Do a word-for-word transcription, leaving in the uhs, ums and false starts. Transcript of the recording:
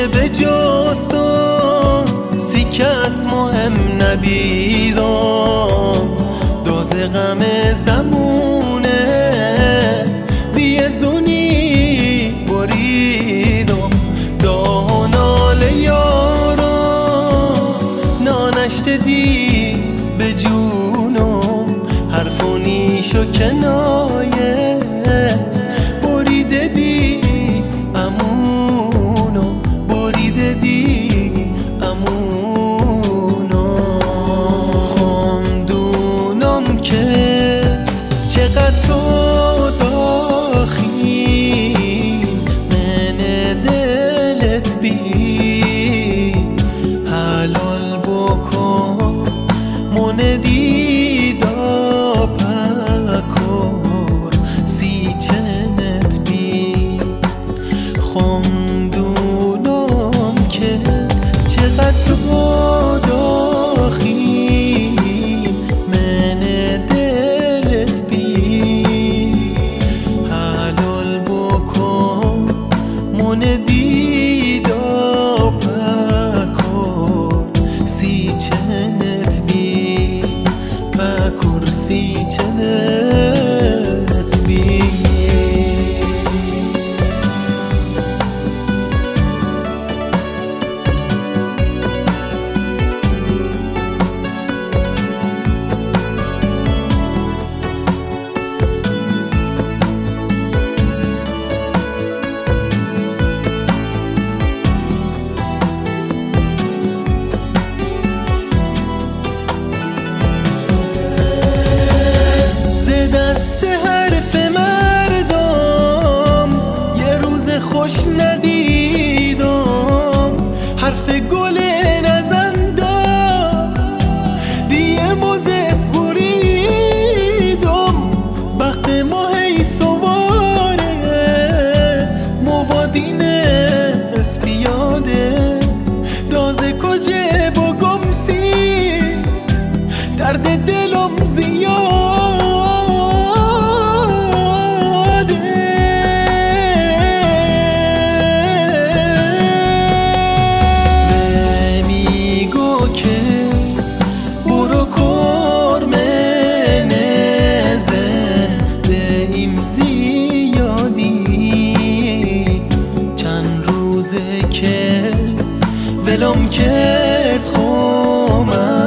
که به جز تو سی کس مهم نبیدم داز غم زمونه دیه زونی بریدم دانال یارا نانشت دی به جونم حرفونیشو کنایه بریده دی امونو بریده دی امونو خمدونم که چقدر تو داخی من دلت بی حلال بکن من دیدا پکر سی چنت بی خمدونم که چقدر تو داخی من دلت بی حلال بکن من دیدا پکر سی چنت بی پکر سی چنت بی دست حرف مردم یه روز خوش ندیدم حرف گل نزندم دیه موزس بریدم بخت ما هی سواره موادین اسپیاده دازه کجه بگم سی درد دلم زیاد ولم کرد خومم